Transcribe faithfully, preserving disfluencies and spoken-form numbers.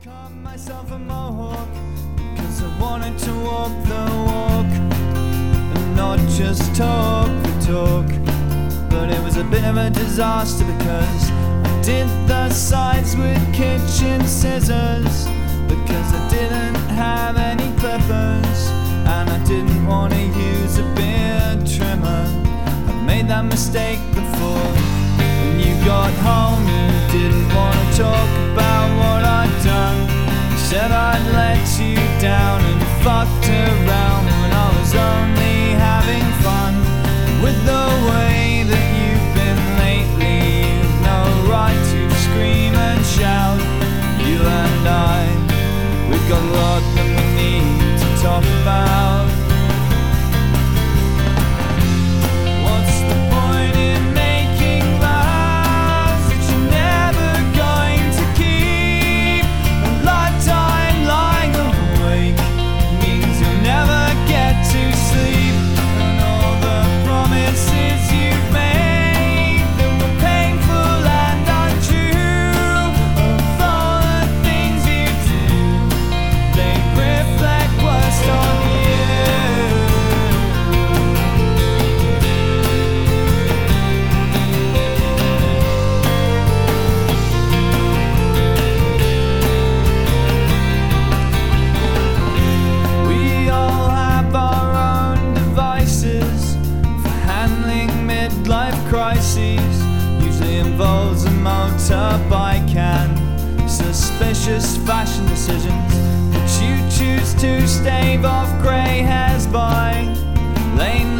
Cut myself a mohawk because I wanted to walk the walk and not just talk the talk. But it was a bit of a disaster because I did the sides with kitchen scissors, because I didn't have any clippers and I didn't want to use a beard trimmer. I made that mistake before. When you got home you didn't want to talk about what I'd done. You said I'd let you down and fucked around when I was only having fun. With the way that you've been lately, you've no right to scream and shout. You and I, we've got a lot that we need to talk about. What's the point in making vows that you're never going to keep? A lifetime lying awake means you'll never get to sleep. And all the promises you've made that were painful and untrue, of all the things you do, they reflect worst on you. We all have our own devices for handling midlife crises. Usually involves a motorbike and suspicious fashion decisions that you choose to stave off grey hairs by. Late